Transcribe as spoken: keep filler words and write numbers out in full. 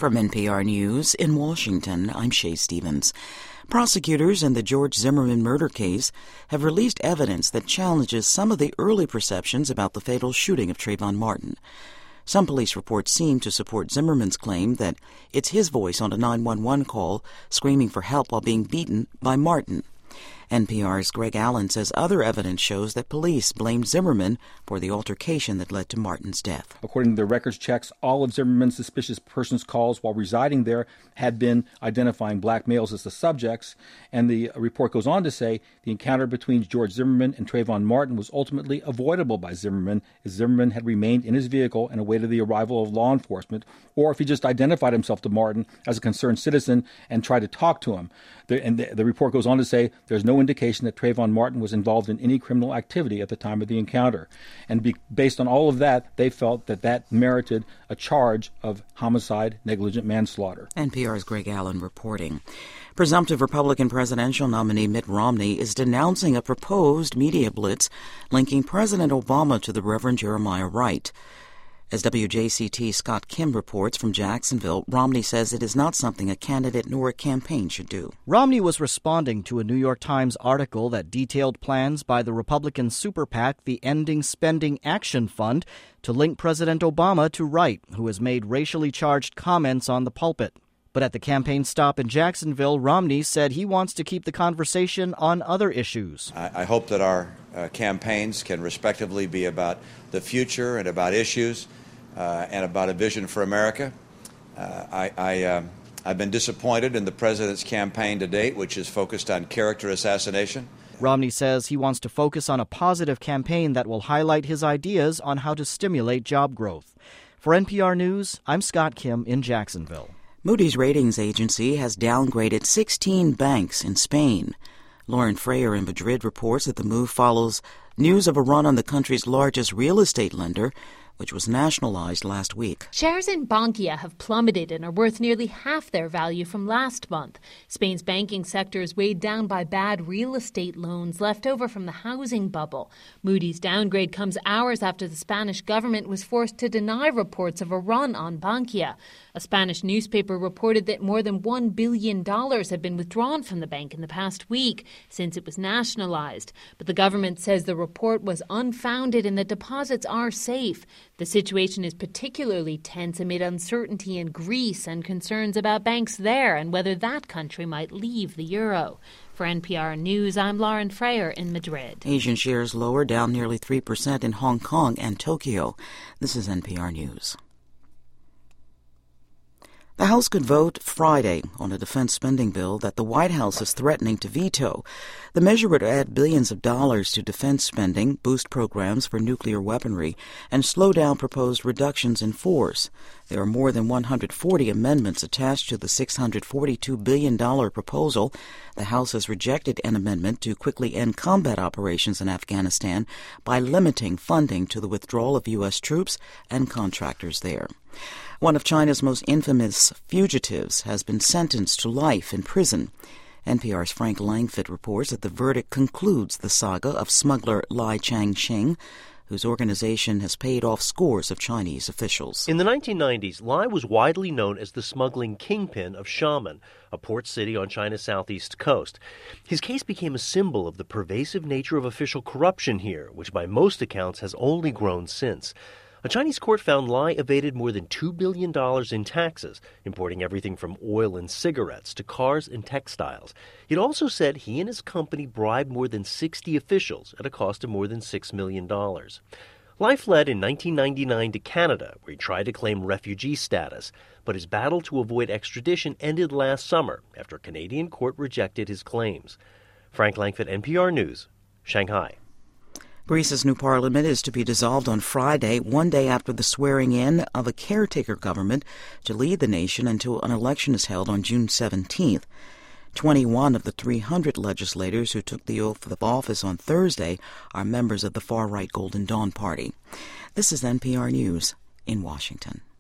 From N P R News in Washington, I'm Shay Stevens. Prosecutors in the George Zimmerman murder case have released evidence that challenges some of the early perceptions about the fatal shooting of Trayvon Martin. Some police reports seem to support Zimmerman's claim that it's his voice on a nine one one call screaming for help while being beaten by Martin. N P R's Greg Allen says other evidence shows that police blamed Zimmerman for the altercation that led to Martin's death. According to the records checks, all of Zimmerman's suspicious persons calls while residing there had been identifying black males as the subjects, and the report goes on to say the encounter between George Zimmerman and Trayvon Martin was ultimately avoidable by Zimmerman, as Zimmerman had remained in his vehicle and awaited the arrival of law enforcement, or if he just identified himself to Martin as a concerned citizen and tried to talk to him. The, and the, the report goes on to say there's no indication that Trayvon Martin was involved in any criminal activity at the time of the encounter. And be, based on all of that, they felt that that merited a charge of homicide, negligent manslaughter. N P R's Greg Allen reporting. Presumptive Republican presidential nominee Mitt Romney is denouncing a proposed media blitz linking President Obama to the Reverend Jeremiah Wright. As W J C T's Scott Kim reports from Jacksonville, Romney says it is not something a candidate nor a campaign should do. Romney was responding to a New York Times article that detailed plans by the Republican super PAC, the Ending Spending Action Fund, to link President Obama to Wright, who has made racially charged comments on the pulpit. But at the campaign stop in Jacksonville, Romney said he wants to keep the conversation on other issues. I, I hope that our uh, campaigns can respectively be about the future and about issues uh, and about a vision for America. Uh, I, I, uh, I've been disappointed in the president's campaign to date, which is focused on character assassination. Romney says he wants to focus on a positive campaign that will highlight his ideas on how to stimulate job growth. For N P R News, I'm Scott Kim in Jacksonville. Moody's ratings agency has downgraded sixteen banks in Spain. Lauren Freyer in Madrid reports that the move follows news of a run on the country's largest real estate lender, which was nationalized last week. Shares in Bankia have plummeted and are worth nearly half their value from last month. Spain's banking sector is weighed down by bad real estate loans left over from the housing bubble. Moody's downgrade comes hours after the Spanish government was forced to deny reports of a run on Bankia. A Spanish newspaper reported that more than one billion dollars had been withdrawn from the bank in the past week since it was nationalized. But the government says the report was unfounded and that deposits are safe. The situation is particularly tense amid uncertainty in Greece and concerns about banks there and whether that country might leave the euro. For N P R News, I'm Lauren Freyer in Madrid. Asian shares lower, down nearly three percent in Hong Kong and Tokyo. This is N P R News. The House could vote Friday on a defense spending bill that the White House is threatening to veto. The measure would add billions of dollars to defense spending, boost programs for nuclear weaponry, and slow down proposed reductions in force. There are more than one hundred forty amendments attached to the six hundred forty-two billion dollars proposal. The House has rejected an amendment to quickly end combat operations in Afghanistan by limiting funding to the withdrawal of U S troops and contractors there. One of China's most infamous fugitives has been sentenced to life in prison. N P R's Frank Langfitt reports that the verdict concludes the saga of smuggler Lai Chang-shing, whose organization has paid off scores of Chinese officials. In the nineteen nineties, Lai was widely known as the smuggling kingpin of Xiamen, a port city on China's southeast coast. His case became a symbol of the pervasive nature of official corruption here, which by most accounts has only grown since. A Chinese court found Lai evaded more than two billion dollars in taxes, importing everything from oil and cigarettes to cars and textiles. It also said he and his company bribed more than sixty officials at a cost of more than six million dollars. Lai fled in nineteen ninety-nine to Canada, where he tried to claim refugee status, but his battle to avoid extradition ended last summer after a Canadian court rejected his claims. Frank Langfitt, N P R News, Shanghai. Greece's new parliament is to be dissolved on Friday, one day after the swearing-in of a caretaker government to lead the nation until an election is held on June seventeenth. twenty-one of the three hundred legislators who took the oath of office on Thursday are members of the far-right Golden Dawn Party. This is N P R News in Washington.